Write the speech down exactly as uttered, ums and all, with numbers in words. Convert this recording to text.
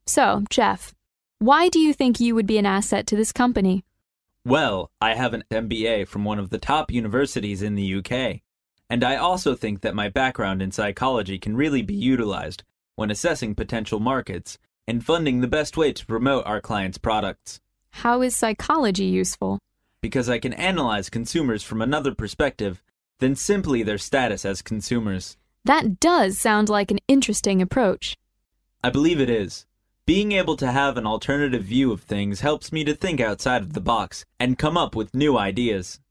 So, Jeff, why do you think you would be an asset to this company? Well, I have an M B A from one of the top universities in the U K, and I also think that my background in psychology can really be utilized when assessing potential markets and funding the best way to promote our clients' products. How is psychology useful? Because I can analyze consumers from another perspective than simply their status as consumers. That does sound like an interesting approach. I believe it is. Being able to have an alternative view of things helps me to think outside of the box and come up with new ideas.